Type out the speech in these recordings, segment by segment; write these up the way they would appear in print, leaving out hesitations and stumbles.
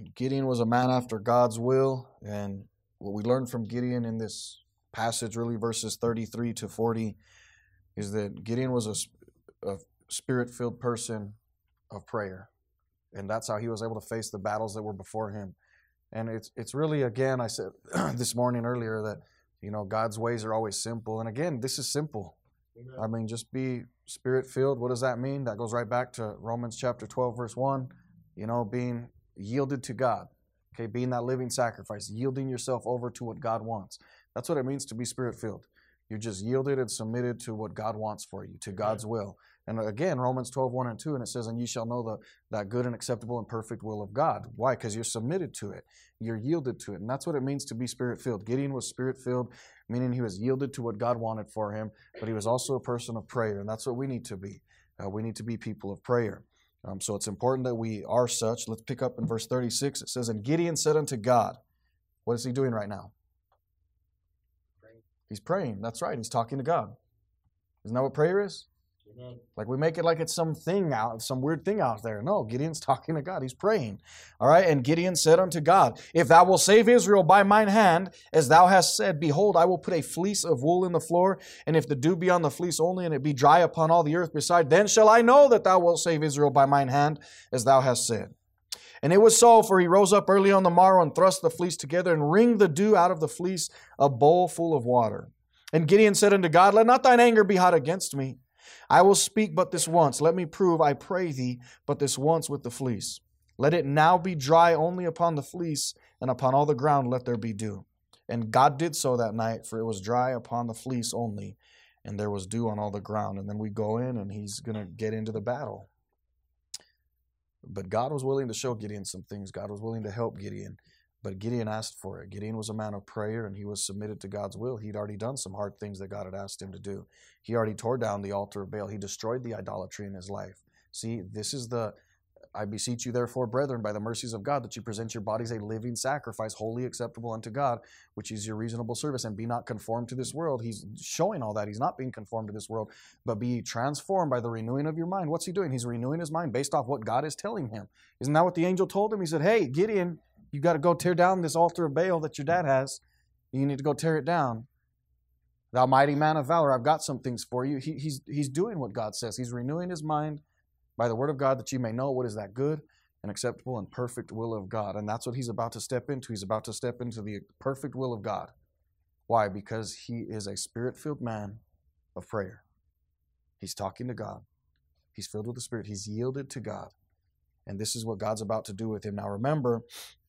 Gideon was a man after God's will, and what we learn from Gideon in this passage, really verses 33 to 40, is that Gideon was a spirit-filled person of prayer, and that's how he was able to face the battles that were before him. And it's really, again, I said this morning earlier that, God's ways are always simple. And again, this is simple. Amen. I mean, just be spirit-filled. What does that mean? That goes right back to Romans chapter 12, verse 1. Being yielded to God. Okay, being that living sacrifice, yielding yourself over to what God wants. That's what it means to be spirit-filled. You're just yielded and submitted to what God wants for you, to God's will. And again, Romans 12, 1 and 2, and it says, and ye shall know that good and acceptable and perfect will of God. Why? Because you're submitted to it. You're yielded to it. And that's what it means to be spirit-filled. Gideon was spirit-filled, meaning he was yielded to what God wanted for him, but he was also a person of prayer. And that's what we need to be. We need to be people of prayer. So it's important that we are such. Let's pick up in verse 36. It says, and Gideon said unto God, what is he doing right now? He's praying. That's right. He's talking to God. Isn't that what prayer is? Amen. Like we make it like it's some weird thing out there. No, Gideon's talking to God. He's praying. All right. And Gideon said unto God, if thou wilt save Israel by mine hand, as thou hast said, behold, I will put a fleece of wool in the floor. And if the dew be on the fleece only, and it be dry upon all the earth beside, then shall I know that thou wilt save Israel by mine hand, as thou hast said. And it was so, for he rose up early on the morrow and thrust the fleece together and wringed the dew out of the fleece, a bowl full of water. And Gideon said unto God, let not thine anger be hot against me. I will speak but this once. Let me prove, I pray thee, but this once with the fleece. Let it now be dry only upon the fleece, and upon all the ground let there be dew. And God did so that night, for it was dry upon the fleece only, and there was dew on all the ground. And then we go in, and he's going to get into the battle. But God was willing to show Gideon some things. God was willing to help Gideon. But Gideon asked for it. Gideon was a man of prayer, and he was submitted to God's will. He'd already done some hard things that God had asked him to do. He already tore down the altar of Baal. He destroyed the idolatry in his life. See, this is I beseech you therefore, brethren, by the mercies of God, that you present your bodies a living sacrifice, wholly acceptable unto God, which is your reasonable service, and be not conformed to this world. He's showing all that. He's not being conformed to this world, but be transformed by the renewing of your mind. What's he doing? He's renewing his mind based off what God is telling him. Isn't that what the angel told him? He said, hey, Gideon, you got to go tear down this altar of Baal that your dad has. You need to go tear it down. Thou mighty man of valor, I've got some things for you. He's doing what God says. He's renewing his mind by the word of God, that you may know what is that good and acceptable and perfect will of God. And that's what he's about to step into. He's about to step into the perfect will of God. Why? Because he is a spirit-filled man of prayer. He's talking to God. He's filled with the Spirit. He's yielded to God. And this is what God's about to do with him. Now remember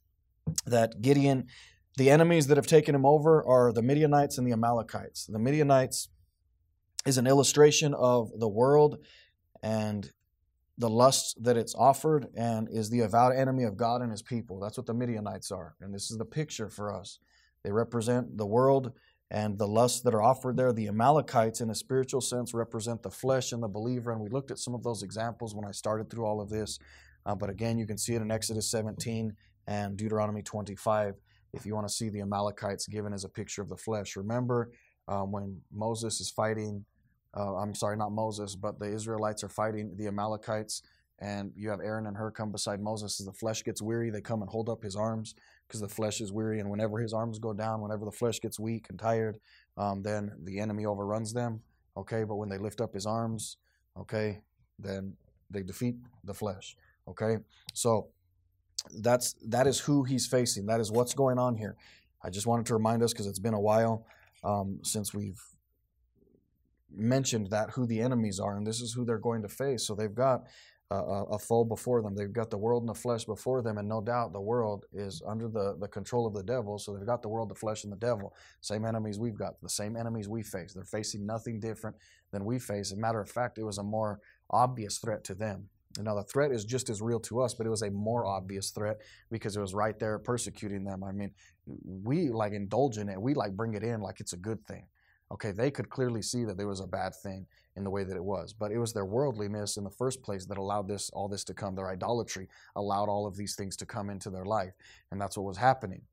that Gideon, the enemies that have taken him over are the Midianites and the Amalekites. The Midianites is an illustration of the world and the lusts that it's offered, and is the avowed enemy of God and his people. That's what the Midianites are. And this is the picture for us. They represent the world and the lusts that are offered there. The Amalekites, in a spiritual sense, represent the flesh and the believer. And we looked at some of those examples when I started through all of this. But again, you can see it in Exodus 17 and Deuteronomy 25 if you want to see the Amalekites given as a picture of the flesh. Remember when Moses is fighting, not Moses, but the Israelites are fighting the Amalekites, and you have Aaron and Hur come beside Moses. As the flesh gets weary, they come and hold up his arms because the flesh is weary. And whenever his arms go down, whenever the flesh gets weak and tired, then the enemy overruns them. Okay, but when they lift up his arms, okay, then they defeat the flesh. Okay, so that is who he's facing. That is what's going on here. I just wanted to remind us because it's been a while since we've mentioned that who the enemies are, and this is who they're going to face. So they've got a foe before them. They've got the world and the flesh before them, and no doubt the world is under the control of the devil. So they've got the world, the flesh, and the devil. Same enemies we've got, the same enemies we face. They're facing nothing different than we face. As a matter of fact, it was a more obvious threat to them. And now the threat is just as real to us, but it was a more obvious threat because it was right there persecuting them. I mean, we like indulge in it. We like bring it in like it's a good thing. Okay, they could clearly see that there was a bad thing in the way that it was, but it was their worldliness in the first place that allowed all this to come. Their idolatry allowed all of these things to come into their life, and that's what was happening.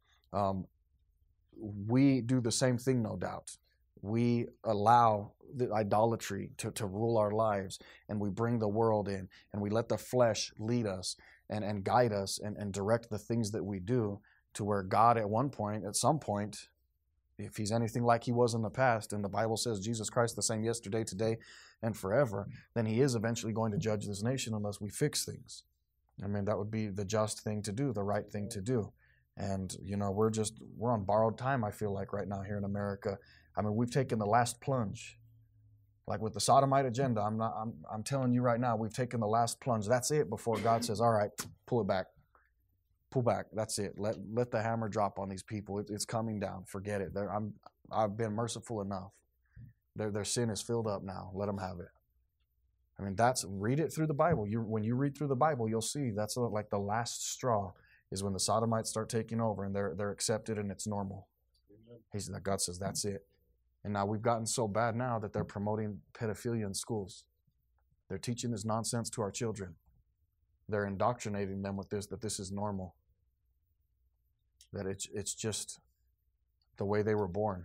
We do the same thing, no doubt. We allow the idolatry to rule our lives, and we bring the world in, and we let the flesh lead us. and guide us and direct the things that we do, to where God at some point, if he's anything like he was in the past, and the Bible says Jesus Christ the same yesterday, today, and forever, then he is eventually going to judge this nation unless we fix things. I mean, that would be the just thing to do, the right thing to do. And, we're on borrowed time, I feel like, right now here in America. I mean, we've taken the last plunge. Like with the sodomite agenda, I'm telling you right now, we've taken the last plunge. That's it before God says, all right, pull it back. Pull back. That's it. Let the hammer drop on these people. It's coming down. Forget it. I've been merciful enough. Their sin is filled up now. Let them have it. I mean, read it through the Bible. When you read through the Bible, you'll see that's like the last straw is when the sodomites start taking over and they're accepted and it's normal. God says that's it. And now we've gotten so bad now that they're promoting pedophilia in schools. They're teaching this nonsense to our children. They're indoctrinating them with that this is normal. That it's just the way they were born.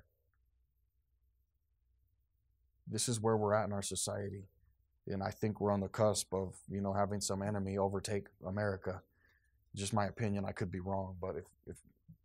This is where we're at in our society. And I think we're on the cusp of, having some enemy overtake America. Just my opinion, I could be wrong, but if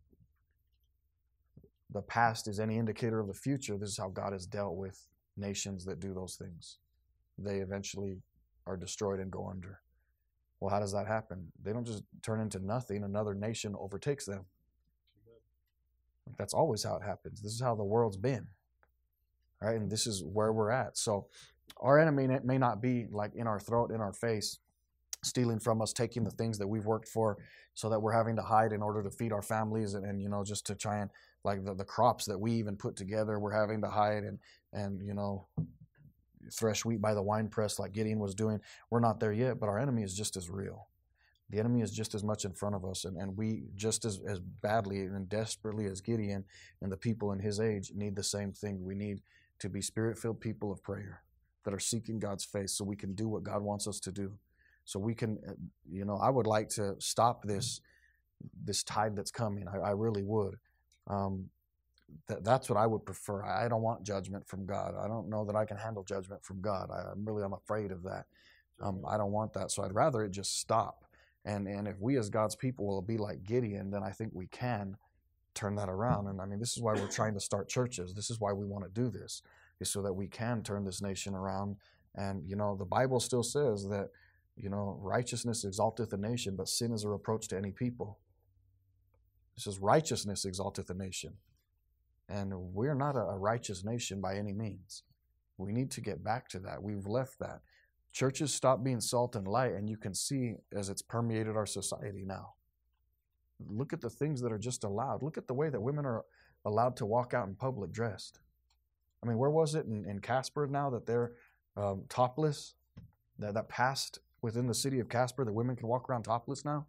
the past is any indicator of the future, this is how God has dealt with nations that do those things. They eventually are destroyed and go under. Well, how does that happen? They don't just turn into nothing. Another nation overtakes them. That's always how it happens. This is how the world's been. Right? And this is where we're at. So our enemy may not be like in our throat, in our face, stealing from us, taking the things that we've worked for so that we're having to hide in order to feed our families and just to try and, like the crops that we even put together, we're having to hide and thresh wheat by the winepress like Gideon was doing. We're not there yet, but our enemy is just as real. The enemy is just as much in front of us, and we just as badly and desperately as Gideon and the people in his age need the same thing. We need to be Spirit-filled people of prayer that are seeking God's face so we can do what God wants us to do. So we can, I would like to stop this tide that's coming. I really would. That's what I would prefer. I don't want judgment from God. I don't know that I can handle judgment from God. I'm afraid of that. I don't want that. So I'd rather it just stop. And if we as God's people will be like Gideon, then I think we can turn that around. And I mean, this is why we're trying to start churches. This is why we want to do this, is so that we can turn this nation around. And, the Bible still says that, righteousness exalteth a nation, but sin is a reproach to any people. It says righteousness exalteth a nation. And we're not a righteous nation by any means. We need to get back to that. We've left that. Churches stop being salt and light, and you can see as it's permeated our society now. Look at the things that are just allowed. Look at the way that women are allowed to walk out in public dressed. I mean, where was it in Casper now that they're topless? That passed within the city of Casper that women can walk around topless now?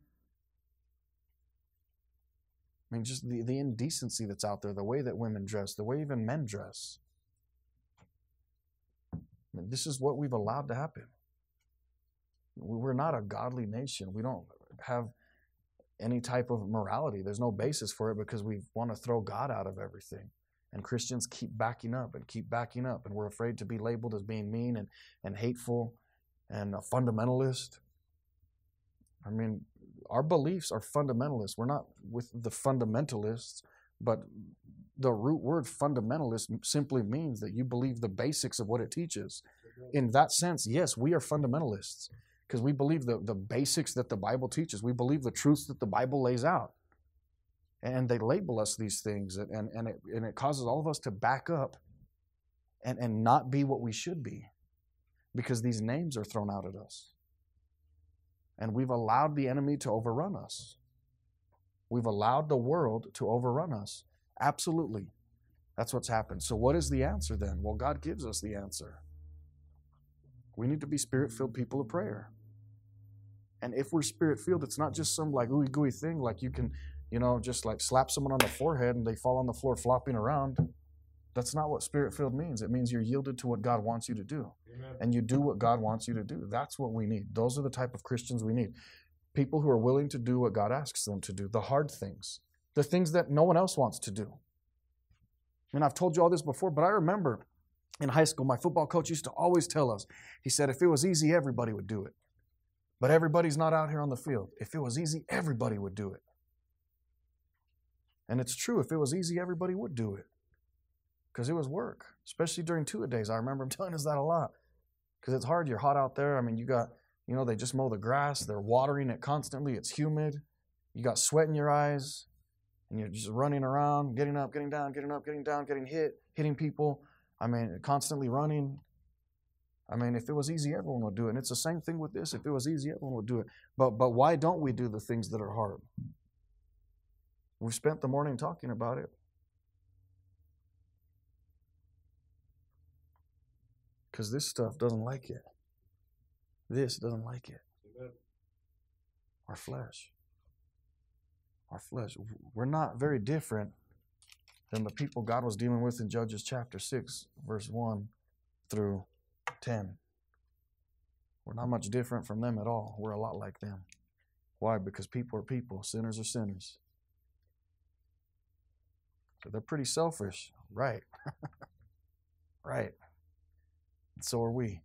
I mean, just the indecency that's out there, the way that women dress, the way even men dress. I mean, this is what we've allowed to happen. We're not a godly nation. We don't have any type of morality. There's no basis for it because we want to throw God out of everything. And Christians keep backing up, and we're afraid to be labeled as being mean and hateful and a fundamentalist. I mean, our beliefs are fundamentalists. We're not with the fundamentalists, but the root word fundamentalist simply means that you believe the basics of what it teaches. In that sense, yes, we are fundamentalists because we believe the basics that the Bible teaches. We believe the truths that the Bible lays out. And they label us these things, and it causes all of us to back up and not be what we should be because these names are thrown out at us. And we've allowed the enemy to overrun us. We've allowed the world to overrun us. Absolutely. That's what's happened. So what is the answer then? Well, God gives us the answer. We need to be Spirit-filled people of prayer. And if we're Spirit-filled, it's not just some like ooey gooey thing like you can, just like slap someone on the forehead and they fall on the floor flopping around. That's not what Spirit-filled means. It means you're yielded to what God wants you to do. Amen. And you do what God wants you to do. That's what we need. Those are the type of Christians we need. People who are willing to do what God asks them to do, the hard things, the things that no one else wants to do. I mean, I've told you all this before, but I remember in high school, my football coach used to always tell us, he said, if it was easy, everybody would do it. But everybody's not out here on the field. If it was easy, everybody would do it. And it's true, if it was easy, everybody would do it. Because it was work, especially during two-a-days. I remember him telling us that a lot. Because it's hard, you're hot out there. I mean, you got, they just mow the grass. They're watering it constantly. It's humid. You got sweat in your eyes. And you're just running around, getting up, getting down, getting up, getting down, getting hit, hitting people. I mean, constantly running. I mean, if it was easy, everyone would do it. And it's the same thing with this. If it was easy, everyone would do it. But why don't we do the things that are hard? We've spent the morning talking about it. Because this stuff doesn't like it. This doesn't like it. Amen. Our flesh. Our flesh. We're not very different than the people God was dealing with in Judges chapter 6, verse 1 through 10. We're not much different from them at all. We're a lot like them. Why? Because people are people. Sinners are sinners. So they're pretty selfish. Right. Right. And so are we.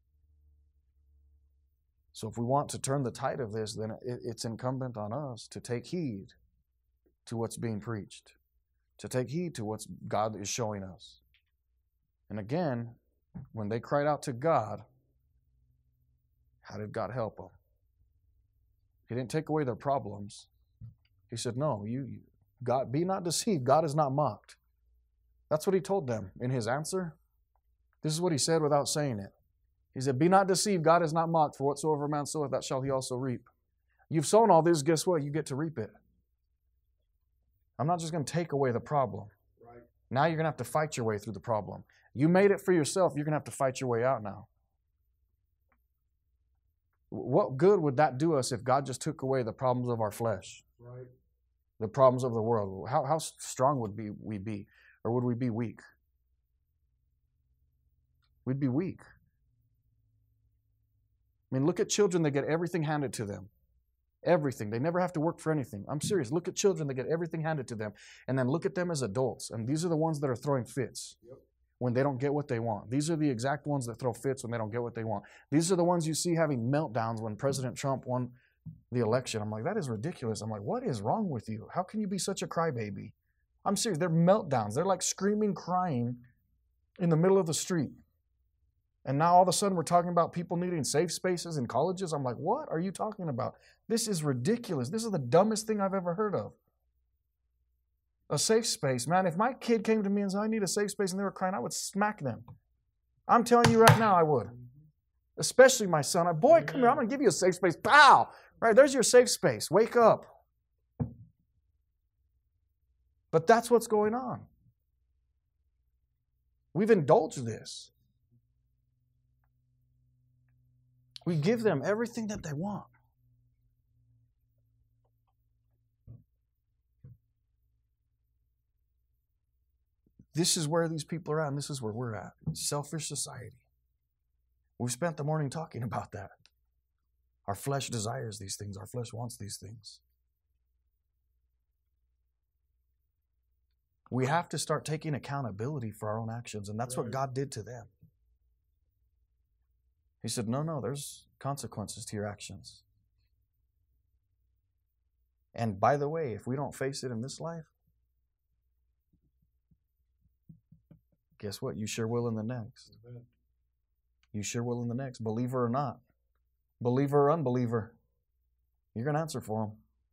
So if we want to turn the tide of this, then it's incumbent on us to take heed to what's being preached, to take heed to what God is showing us. And again, when they cried out to God, how did God help them? He didn't take away their problems. He said, no, God, be not deceived. God is not mocked. That's what he told them in his answer. This is what he said without saying it. He said, be not deceived. God is not mocked. For whatsoever man soweth, that shall he also reap. You've sown all this. Guess what? You get to reap it. I'm not just going to take away the problem. Right. Now you're going to have to fight your way through the problem. You made it for yourself. You're going to have to fight your way out now. What good would that do us if God just took away the problems of our flesh? Right. The problems of the world. How strong would we be? Or would we be weak? We'd be weak. I mean, look at children that get everything handed to them. Everything. They never have to work for anything. I'm serious. Look at children that get everything handed to them. And then look at them as adults. And these are the ones that are throwing fits when they don't get what they want. These are the exact ones that throw fits when they don't get what they want. These are the ones you see having meltdowns when President Trump won the election. I'm like, that is ridiculous. I'm like, what is wrong with you? How can you be such a crybaby? I'm serious. They're meltdowns. They're like screaming, crying in the middle of the street. And now all of a sudden we're talking about people needing safe spaces in colleges. I'm like, what are you talking about? This is ridiculous. This is the dumbest thing I've ever heard of. A safe space. Man, if my kid came to me and said, I need a safe space, and they were crying, I would smack them. I'm telling you right now, I would. Especially my son. Boy, come here. I'm going to give you a safe space. Pow! Right, there's your safe space. Wake up. But that's what's going on. We've indulged this. We give them everything that they want. This is where these people are at, and this is where we're at. Selfish society. We've spent the morning talking about that. Our flesh desires these things. Our flesh wants these things. We have to start taking accountability for our own actions, and that's what God did to them. He said, no, there's consequences to your actions. And by the way, if we don't face it in this life, guess what? You sure will in the next. You sure will in the next. Believer or not. Believer or unbeliever. You're going to answer for them.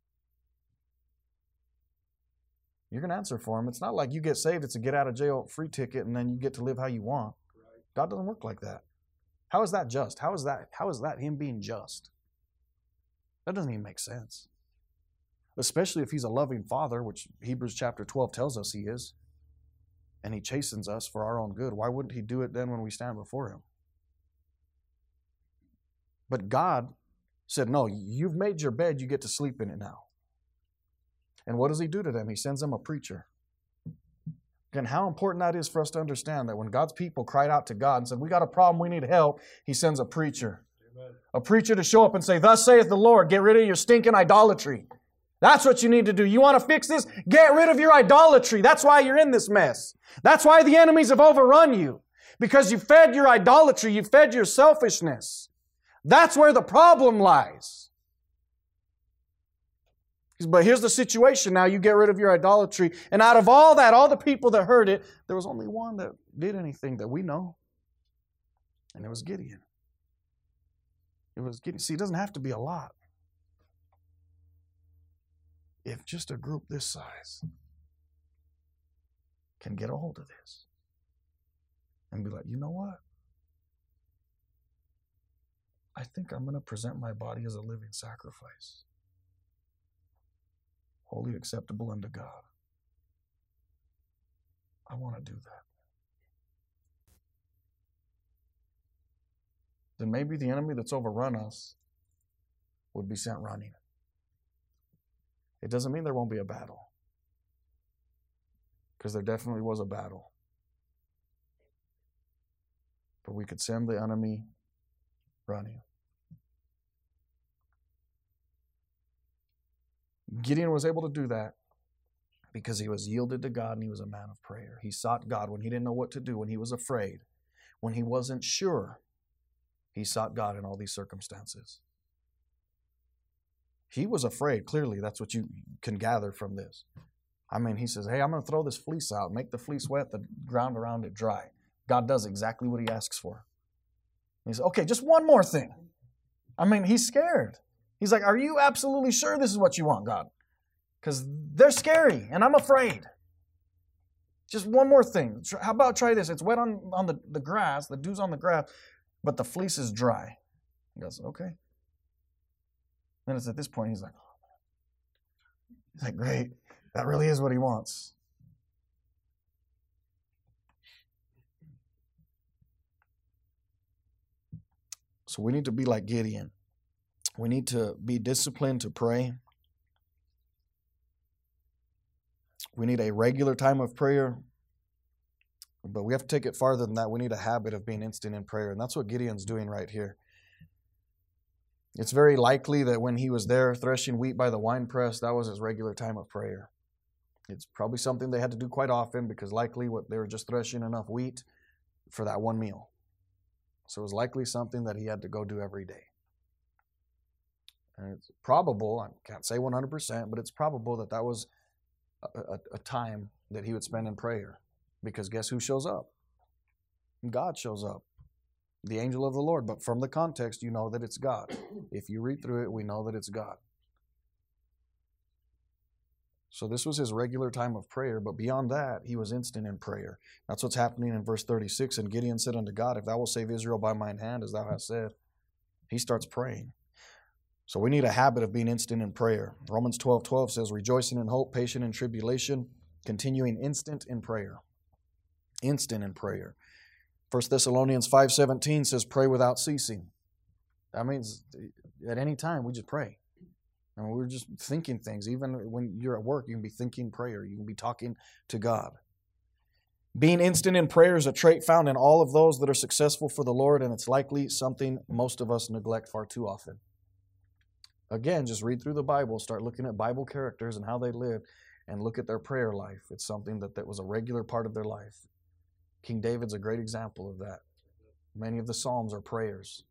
You're going to answer for them. It's not like you get saved, it's a get out of jail free ticket, and then you get to live how you want. God doesn't work like that. How is that just? How is that him being just? That doesn't even make sense. Especially if he's a loving father, which Hebrews chapter 12 tells us he is, and he chastens us for our own good. Why wouldn't he do it then when we stand before him? But God said, no, you've made your bed, you get to sleep in it now. And what does he do to them? He sends them a preacher. Again, how important that is for us to understand that when God's people cried out to God and said, we got a problem, we need help, he sends a preacher. Amen. A preacher to show up and say, thus saith the Lord, get rid of your stinking idolatry. That's what you need to do. You want to fix this? Get rid of your idolatry. That's why you're in this mess. That's why the enemies have overrun you. Because you fed your idolatry, you fed your selfishness. That's where the problem lies. But here's the situation now. You get rid of your idolatry. And out of all that, all the people that heard it, there was only one that did anything that we know. And it was Gideon. It was Gideon. See, it doesn't have to be a lot. If just a group this size can get a hold of this and be like, you know what? I think I'm going to present my body as a living sacrifice, wholly acceptable unto God. I want to do that. Then maybe the enemy that's overrun us would be sent running. It doesn't mean there won't be a battle, because there definitely was a battle. But we could send the enemy running. Gideon was able to do that because he was yielded to God and he was a man of prayer. He sought God when he didn't know what to do, when he was afraid, when he wasn't sure. He sought God in all these circumstances. He was afraid, clearly. That's what you can gather from this. I mean, he says, hey, I'm going to throw this fleece out, make the fleece wet, the ground around it dry. God does exactly what he asks for. He says, okay, just one more thing. I mean, he's scared. He's like, are you absolutely sure this is what you want, God? Because they're scary and I'm afraid. Just one more thing. How about try this? It's wet on the grass, the dew's on the grass, but the fleece is dry. He goes, okay. Then it's at this point, he's like, great. That really is what he wants. So we need to be like Gideon. We need to be disciplined to pray. We need a regular time of prayer. But we have to take it farther than that. We need a habit of being instant in prayer. And that's what Gideon's doing right here. It's very likely that when he was there threshing wheat by the winepress, that was his regular time of prayer. It's probably something they had to do quite often because likely they were just threshing enough wheat for that one meal. So it was likely something that he had to go do every day. And it's probable, I can't say 100%, but it's probable that that was a time that he would spend in prayer. Because guess who shows up? God shows up. The angel of the Lord. But from the context, you know that it's God. If you read through it, we know that it's God. So this was his regular time of prayer, but beyond that, he was instant in prayer. That's what's happening in verse 36. And Gideon said unto God, if thou wilt save Israel by mine hand, as thou hast said. He starts praying. So we need a habit of being instant in prayer. Romans 12:12 says, rejoicing in hope, patient in tribulation, continuing instant in prayer. Instant in prayer. 1 Thessalonians 5:17 says, pray without ceasing. That means at any time we just pray. And we're just thinking things. Even when you're at work, you can be thinking prayer. You can be talking to God. Being instant in prayer is a trait found in all of those that are successful for the Lord, and it's likely something most of us neglect far too often. Again, just read through the Bible, start looking at Bible characters and how they lived, and look at their prayer life. It's something that was a regular part of their life. King David's a great example of that. Many of the Psalms are prayers.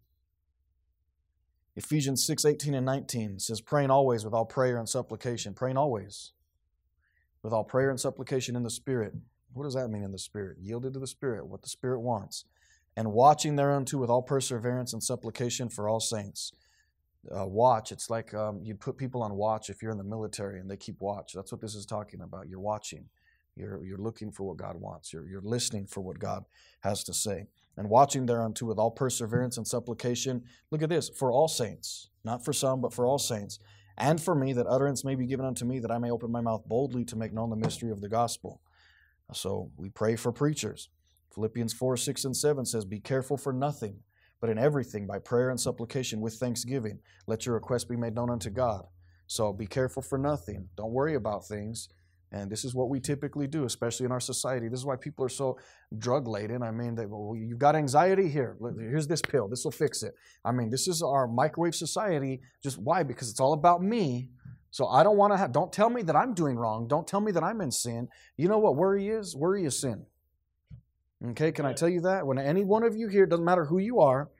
Ephesians 6:18 and 19 says, praying always with all prayer and supplication. Praying always with all prayer and supplication in the Spirit. What does that mean in the Spirit? Yielded to the Spirit, what the Spirit wants. And watching thereunto with all perseverance and supplication for all saints. Watch, it's like you'd put people on watch if you're in the military and they keep watch. That's what this is talking about. You're watching. You're looking for what God wants. You're listening for what God has to say. And watching thereunto with all perseverance and supplication. Look at this, for all saints, not for some, but for all saints. And for me, that utterance may be given unto me, that I may open my mouth boldly to make known the mystery of the gospel. So we pray for preachers. Philippians 4:6 and 7 says, be careful for nothing, but in everything by prayer and supplication with thanksgiving. Let your requests be made known unto God. So be careful for nothing. Don't worry about things. And this is what we typically do, especially in our society. This is why people are so drug-laden. I mean, you've got anxiety here. Here's this pill. This will fix it. I mean, this is our microwave society. Just why? Because it's all about me. So I don't want to don't tell me that I'm doing wrong. Don't tell me that I'm in sin. You know what worry is? Worry is sin. Okay, can I tell you that? When any one of you here, doesn't matter who you are,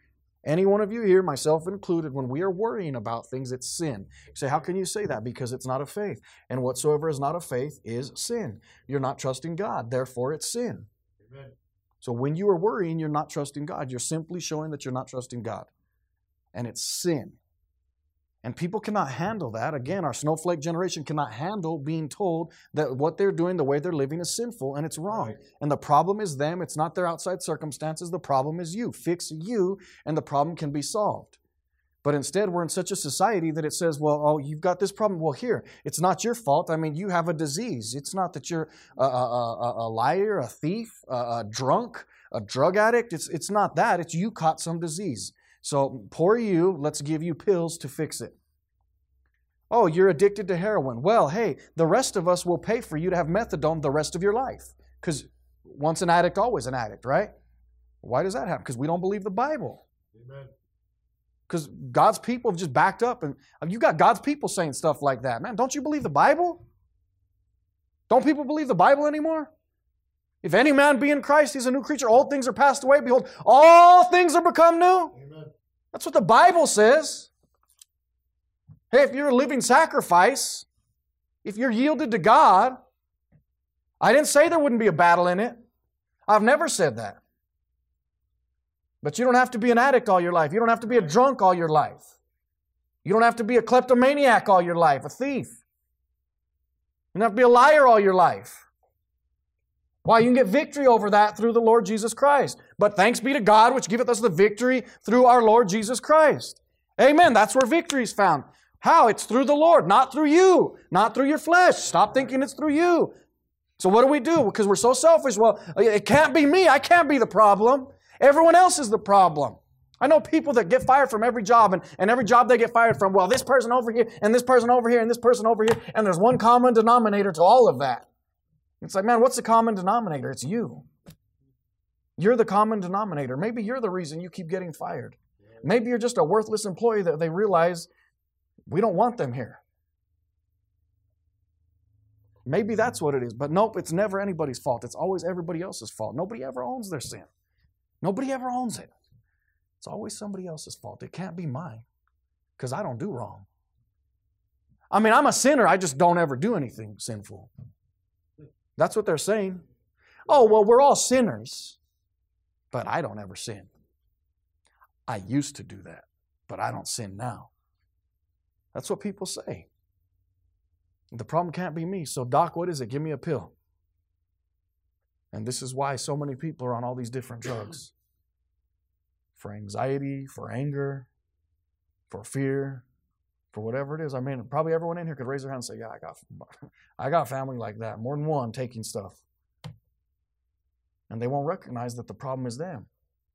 Any one of you here, myself included, when we are worrying about things, it's sin. You say, how can you say that? Because it's not of faith. And whatsoever is not of faith is sin. You're not trusting God, therefore it's sin. Amen. So when you are worrying, you're not trusting God. You're simply showing that you're not trusting God. And it's sin. And people cannot handle that. Again, our snowflake generation cannot handle being told that what they're doing, the way they're living is sinful and it's wrong. Right. And the problem is them. It's not their outside circumstances. The problem is you. Fix you and the problem can be solved. But instead, we're in such a society that it says, well, oh, you've got this problem. Well, here, it's not your fault. I mean, you have a disease. It's not that you're a liar, a thief, a drunk, a drug addict. It's not that. It's you caught some disease. So poor you, let's give you pills to fix it. Oh, you're addicted to heroin. Well, hey, the rest of us will pay for you to have methadone the rest of your life. Because once an addict, always an addict, right? Why does that happen? Because we don't believe the Bible. Amen. Because God's people have just backed up. And you got God's people saying stuff like that. Man, don't you believe the Bible? Don't people believe the Bible anymore? If any man be in Christ, he's a new creature. Old things are passed away. Behold, all things are become new. Amen. That's what the Bible says. Hey, if you're a living sacrifice, if you're yielded to God, I didn't say there wouldn't be a battle in it. I've never said that. But you don't have to be an addict all your life. You don't have to be a drunk all your life. You don't have to be a kleptomaniac all your life, a thief. You don't have to be a liar all your life. Why? You can get victory over that through the Lord Jesus Christ. But thanks be to God, which giveth us the victory through our Lord Jesus Christ. Amen. That's where victory is found. How? It's through the Lord, not through you, not through your flesh. Stop thinking it's through you. So what do? Because we're so selfish. Well, it can't be me. I can't be the problem. Everyone else is the problem. I know people that get fired from every job, and every job they get fired from, well, this person over here, and this person over here, and this person over here, and there's one common denominator to all of that. It's like, man, what's the common denominator? It's you. You're the common denominator. Maybe you're the reason you keep getting fired. Maybe you're just a worthless employee that they realize we don't want them here. Maybe that's what it is. But nope, it's never anybody's fault. It's always everybody else's fault. Nobody ever owns their sin. Nobody ever owns it. It's always somebody else's fault. It can't be mine because I don't do wrong. I mean, I'm a sinner. I just don't ever do anything sinful. That's what they're saying. Oh, well, we're all sinners, but I don't ever sin. I used to do that, but I don't sin now. That's what people say. The problem can't be me. So, doc, what is it? Give me a pill. And this is why so many people are on all these different drugs. For anxiety, for anger, for fear, for whatever it is. I mean, probably everyone in here could raise their hand and say, yeah, I got family like that. More than one taking stuff. And they won't recognize that the problem is them.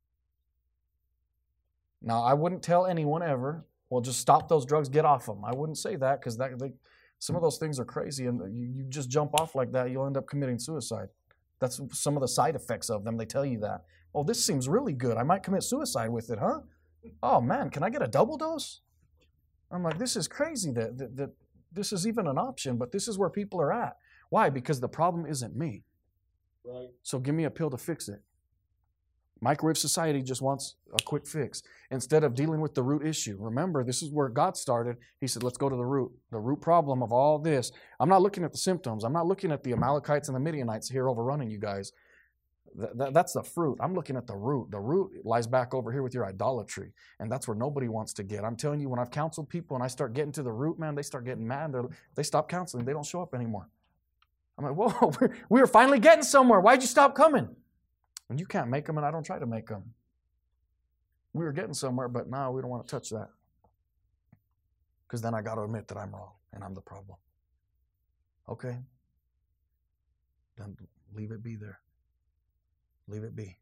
Now, I wouldn't tell anyone ever, well, just stop those drugs, get off them. I wouldn't say that because some of those things are crazy, and you just jump off like that, you'll end up committing suicide. That's some of the side effects of them. They tell you that. Oh, this seems really good. I might commit suicide with it, huh? Oh, man, can I get a double dose? I'm like, this is crazy that this is even an option, but this is where people are at. Why? Because the problem isn't me. Right. So give me a pill to fix it. Microwave society just wants a quick fix instead of dealing with the root issue. Remember, this is where God started. He said, let's go to the root problem of all this. I'm not looking at the symptoms. I'm not looking at the Amalekites and the Midianites here overrunning you guys. That's the fruit. I'm looking at the root. The root lies back over here with your idolatry, and that's where nobody wants to get. I'm telling you, when I've counseled people and I start getting to the root, man, they start getting mad. They stop counseling. They don't show up anymore. I'm like, whoa, we were finally getting somewhere. Why'd you stop coming? And you can't make them, and I don't try to make them. We were getting somewhere, but now we don't want to touch that. Because then I got to admit that I'm wrong, and I'm the problem. Okay? Then leave it be there. Leave it be.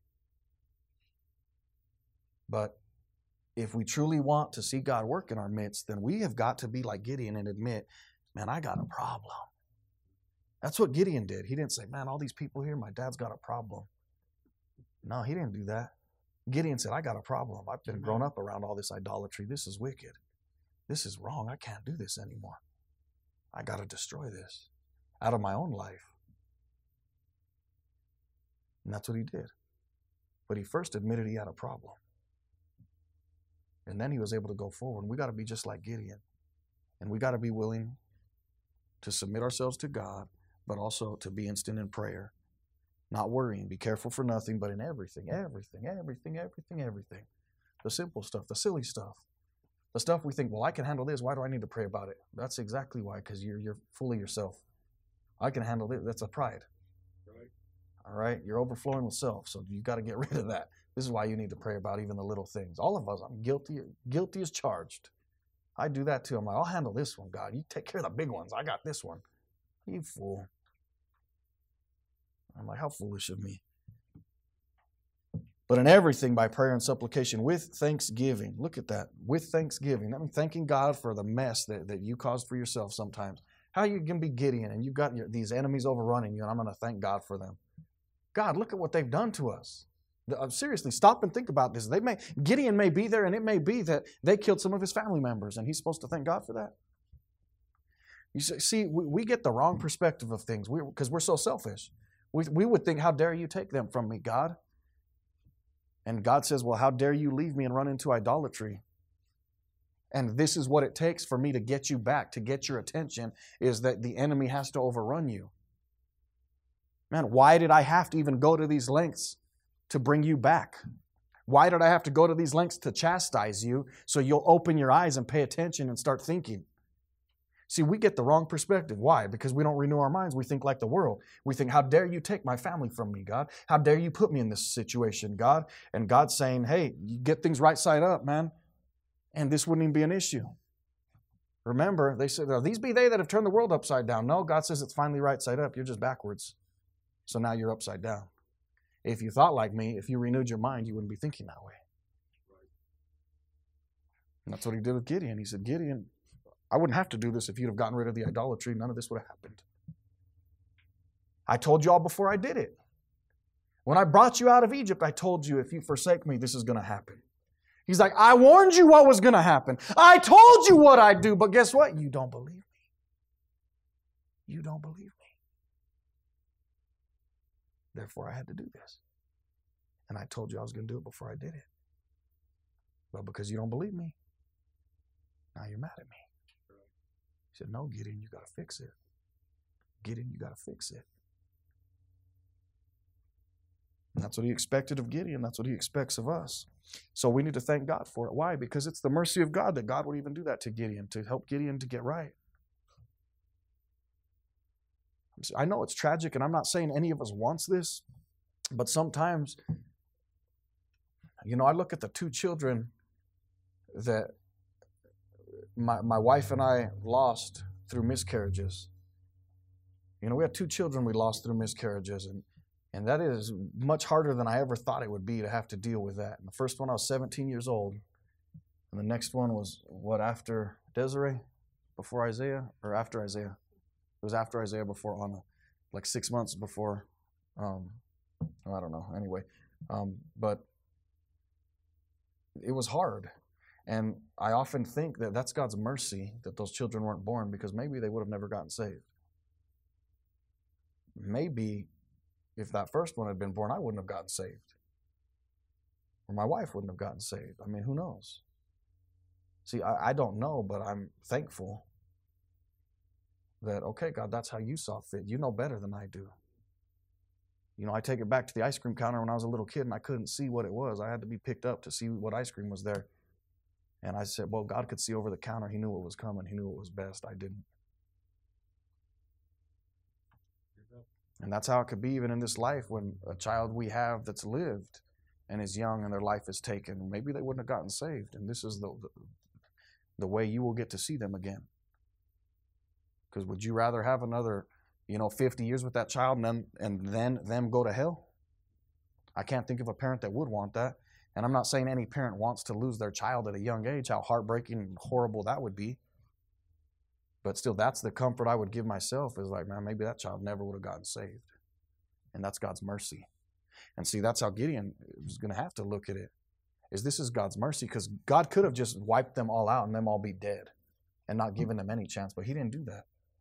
But if we truly want to see God work in our midst, then we have got to be like Gideon and admit, man, I got a problem. That's what Gideon did. He didn't say, man, all these people here, my dad's got a problem. No, he didn't do that. Gideon said, I got a problem. I've been grown up around all this idolatry. This is wicked. This is wrong. I can't do this anymore. I got to destroy this out of my own life. And that's what he did. But he first admitted he had a problem. And then he was able to go forward. We got to be just like Gideon. And we got to be willing to submit ourselves to God, but also to be instant in prayer. Not worrying, be careful for nothing, but in everything. The simple stuff, the silly stuff. The stuff we think, well, I can handle this. Why do I need to pray about it? That's exactly why, because you're full of yourself. I can handle this. That's a pride. Right. All right? You're overflowing with self, so you got to get rid of that. This is why you need to pray about even the little things. All of us, I'm guilty as charged. I do that too. I'm like, I'll handle this one, God. You take care of the big ones. I got this one. You fool. I'm like, how foolish of me. But in everything by prayer and supplication with thanksgiving. Look at that. With thanksgiving. I mean, thanking God for the mess that you caused for yourself sometimes. How you can be Gideon and you've got these enemies overrunning you, and I'm going to thank God for them. God, look at what they've done to us. Seriously, stop and think about this. Gideon may be there, and it may be that they killed some of his family members, and he's supposed to thank God for that. You see, we get the wrong perspective of things because we're so selfish. We would think, how dare you take them from me, God? And God says, well, how dare you leave me and run into idolatry? And this is what it takes for me to get you back, to get your attention, is that the enemy has to overrun you. Man, why did I have to even go to these lengths to bring you back? Why did I have to go to these lengths to chastise you so you'll open your eyes and pay attention and start thinking? See, we get the wrong perspective. Why? Because we don't renew our minds. We think like the world. We think, how dare you take my family from me, God? How dare you put me in this situation, God? And God's saying, hey, you get things right side up, man. And this wouldn't even be an issue. Remember, they said, these be they that have turned the world upside down. No, God says it's finally right side up. You're just backwards. So now you're upside down. If you thought like me, if you renewed your mind, you wouldn't be thinking that way. And that's what he did with Gideon. He said, Gideon, I wouldn't have to do this if you'd have gotten rid of the idolatry. None of this would have happened. I told you all before I did it. When I brought you out of Egypt, I told you, if you forsake me, this is going to happen. He's like, I warned you what was going to happen. I told you what I'd do, but guess what? You don't believe me. You don't believe me. Therefore, I had to do this. And I told you I was going to do it before I did it. But because you don't believe me, now you're mad at me. He said, no, Gideon, you got to fix it. Gideon, you got to fix it. And that's what he expected of Gideon. That's what he expects of us. So we need to thank God for it. Why? Because it's the mercy of God that God would even do that to Gideon, to help Gideon to get right. I know it's tragic, and I'm not saying any of us wants this, but sometimes, I look at the two children that my wife and I lost through miscarriages. We had two children we lost through miscarriages, and that is much harder than I ever thought it would be to have to deal with that. And the first one, I was 17 years old, and the next one was, after Desiree? Before Isaiah? Or after Isaiah? It was after Isaiah, before Anna, like 6 months before, I don't know, anyway. But it was hard. And I often think that that's God's mercy that those children weren't born, because maybe they would have never gotten saved. Maybe if that first one had been born, I wouldn't have gotten saved. Or my wife wouldn't have gotten saved. I mean, who knows? See, I don't know, but I'm thankful that, okay, God, that's how you saw fit. You know better than I do. I take it back to the ice cream counter when I was a little kid and I couldn't see what it was. I had to be picked up to see what ice cream was there. And I said, well, God could see over the counter. He knew what was coming. He knew what was best. I didn't. And that's how it could be even in this life, when a child we have that's lived and is young and their life is taken. Maybe they wouldn't have gotten saved. And this is the way you will get to see them again. Because would you rather have another, 50 years with that child and then them go to hell? I can't think of a parent that would want that. And I'm not saying any parent wants to lose their child at a young age, how heartbreaking and horrible that would be. But still, that's the comfort I would give myself, is like, man, maybe that child never would have gotten saved. And that's God's mercy. And see, that's how Gideon was going to have to look at it. This is God's mercy, because God could have just wiped them all out and them all be dead and not given them any chance, but he didn't do that.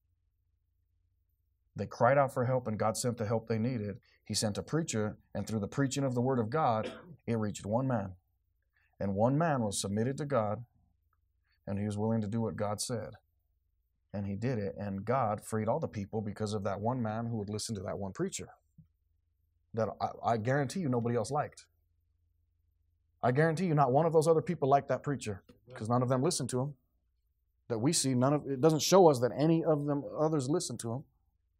They cried out for help, and God sent the help they needed. He sent a preacher, and through the preaching of the Word of God, it reached one man. And one man was submitted to God, and he was willing to do what God said. And he did it, and God freed all the people because of that one man who would listen to that one preacher that I guarantee you nobody else liked. I guarantee you not one of those other people liked that preacher, because none of them listened to him. That we see, it doesn't show us that any of them others listened to him.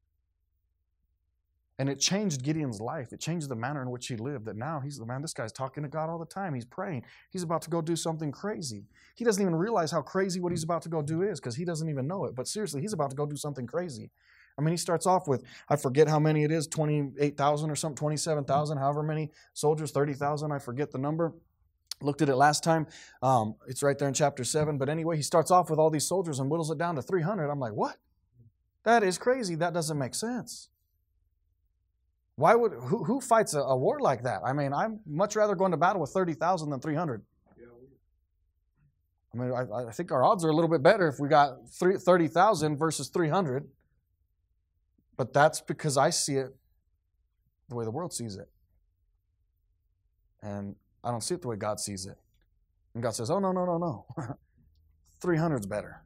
And it changed Gideon's life. It changed the manner in which he lived. That now he's the man, this guy's talking to God all the time. He's praying. He's about to go do something crazy. He doesn't even realize how crazy what he's about to go do is, because he doesn't even know it. But seriously, he's about to go do something crazy. I mean, he starts off with, I forget how many it is, 28,000 or something, 27,000, however many soldiers, 30,000, I forget the number. Looked at it last time. It's right there in chapter 7. But anyway, he starts off with all these soldiers and whittles it down to 300. I'm like, what? That is crazy. That doesn't make sense. Why would who fights a war like that? I mean, I'm much rather going to battle with 30,000 than 300. I mean, I think our odds are a little bit better if we got 30,000 versus 300. But that's because I see it the way the world sees it. And I don't see it the way God sees it. And God says, oh, no. 300's better.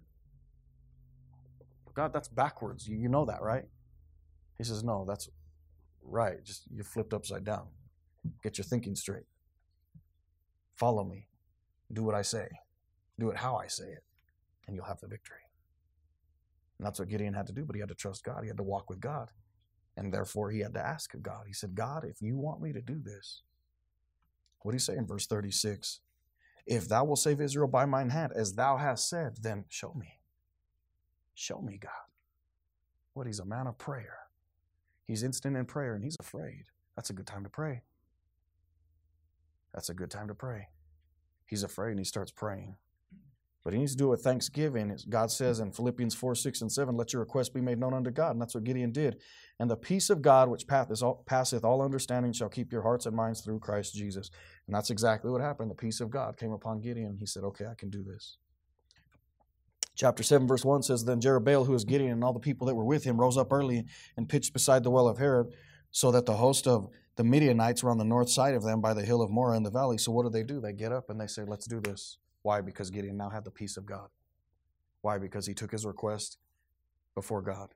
God, that's backwards. You know that, right? He says, no, that's right. Just you flipped upside down. Get your thinking straight. Follow me. Do what I say. Do it how I say it. And you'll have the victory. And that's what Gideon had to do, but he had to trust God. He had to walk with God. And therefore, he had to ask God. He said, God, if you want me to do this, what do you say in verse 36? If thou wilt save Israel by mine hand, as thou hast said, then show me. Show me, God. What, he's a man of prayer. He's instant in prayer, and he's afraid. That's a good time to pray. That's a good time to pray. He's afraid, and he starts praying. But he needs to do it with thanksgiving. God says in Philippians 4, 6, and 7, let your requests be made known unto God. And that's what Gideon did. And the peace of God, which passeth all understanding, shall keep your hearts and minds through Christ Jesus. And that's exactly what happened. The peace of God came upon Gideon. He said, okay, I can do this. Chapter 7, verse 1 says, then Jerubbaal, who is Gideon, and all the people that were with him, rose up early and pitched beside the well of Harod, so that the host of the Midianites were on the north side of them by the hill of Moreh in the valley. So what do? They get up and they say, let's do this. Why? Because Gideon now had the peace of God. Why? Because he took his request before God.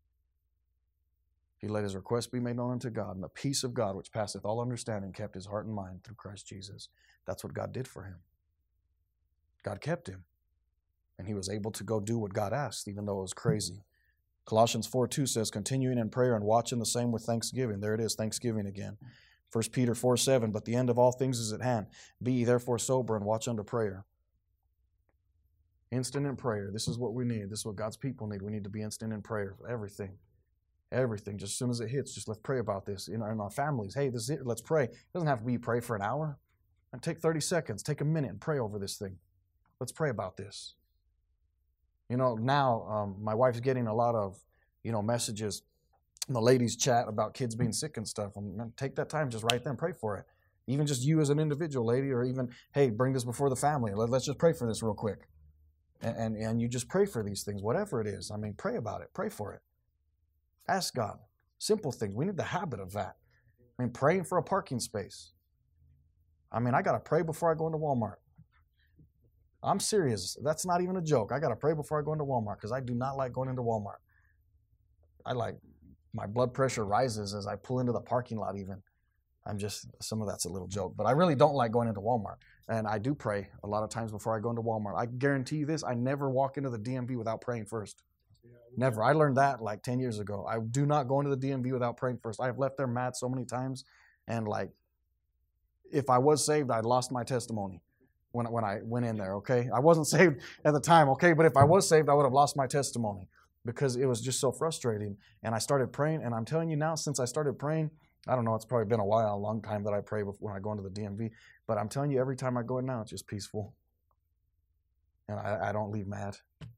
He let his request be made known unto God, and the peace of God, which passeth all understanding, kept his heart and mind through Christ Jesus. That's what God did for him. God kept him. And he was able to go do what God asked, even though it was crazy. Colossians 4:2 says, continuing in prayer and watching the same with thanksgiving. There it is, thanksgiving again. 1 Peter 4:7, but the end of all things is at hand. Be ye therefore sober and watch unto prayer. Instant in prayer. This is what we need. This is what God's people need. We need to be instant in prayer for everything. Everything. Just as soon as it hits, just let's pray about this. In our families, hey, this is it. Let's pray. It doesn't have to be pray for an hour. And take 30 seconds. Take a minute and pray over this thing. Let's pray about this. You know, now my wife's getting a lot of, messages in the ladies' chat about kids being sick and stuff. And take that time, just right there and pray for it. Even just you as an individual lady, or even, hey, bring this before the family. Let's just pray for this real quick. And you just pray for these things, whatever it is. I mean, pray about it. Pray for it. Ask God. Simple things. We need the habit of that. I mean, praying for a parking space. I mean, I got to pray before I go into Walmart. I'm serious. That's not even a joke. I got to pray before I go into Walmart because I do not like going into Walmart. My blood pressure rises as I pull into the parking lot even. Some of that's a little joke, but I really don't like going into Walmart. And I do pray a lot of times before I go into Walmart. I guarantee you this, I never walk into the DMV without praying first. Never. I learned that like 10 years ago. I do not go into the DMV without praying first. I've left there mad so many times. And if I was saved, I'd lost my testimony when I went in there, okay? I wasn't saved at the time, okay? But if I was saved, I would have lost my testimony because it was just so frustrating. And I started praying, and I'm telling you now, since I started praying, I don't know, it's probably been a while, a long time that I pray when I go into the DMV. But I'm telling you, every time I go in now, it's just peaceful. And I don't leave mad.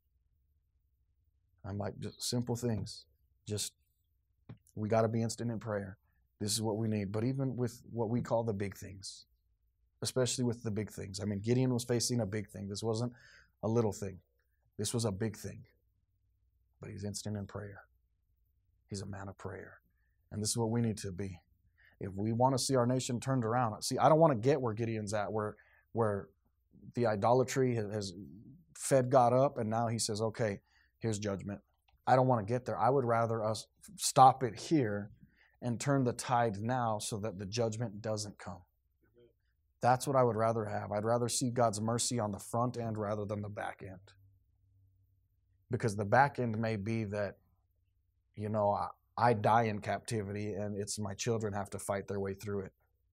I'm like, just simple things. We got to be instant in prayer. This is what we need. But even with what we call the big things, especially with the big things. I mean, Gideon was facing a big thing. This wasn't a little thing. This was a big thing. But he's instant in prayer. He's a man of prayer. And this is what we need to be. If we want to see our nation turned around, see, I don't want to get where Gideon's at, where where the idolatry has fed God up, and now he says, okay, here's judgment. I don't want to get there. I would rather us stop it here and turn the tide now so that the judgment doesn't come. That's what I would rather have. I'd rather see God's mercy on the front end rather than the back end. Because the back end may be that, I die in captivity and it's my children have to fight their way through it.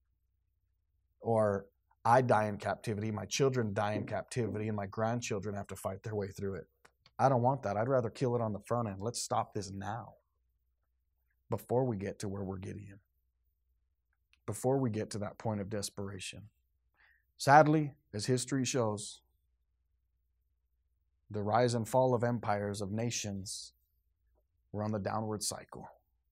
Or I die in captivity, my children die in captivity, and my grandchildren have to fight their way through it. I don't want that. I'd rather kill it on the front end. Let's stop this now before we get to where we're getting, before we get to that point of desperation. Sadly, as history shows, the rise and fall of empires, of nations, were on the downward cycle.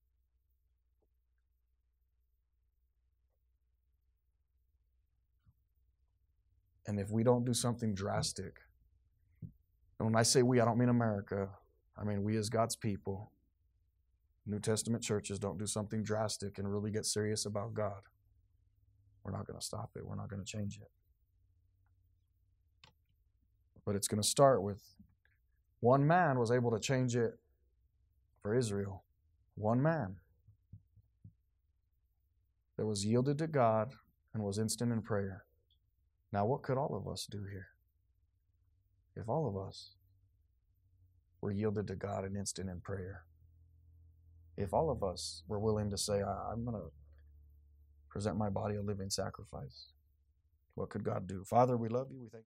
And if we don't do something drastic, and when I say we, I don't mean America. I mean we as God's people, New Testament churches, don't do something drastic and really get serious about God, we're not going to stop it. We're not going to change it. But it's going to start with one man was able to change it for Israel. One man that was yielded to God and was instant in prayer. Now, what could all of us do here? If all of us were yielded to God and instant in prayer. If all of us were willing to say, I'm going to present my body a living sacrifice. What could God do? Father, we love you. We thank you.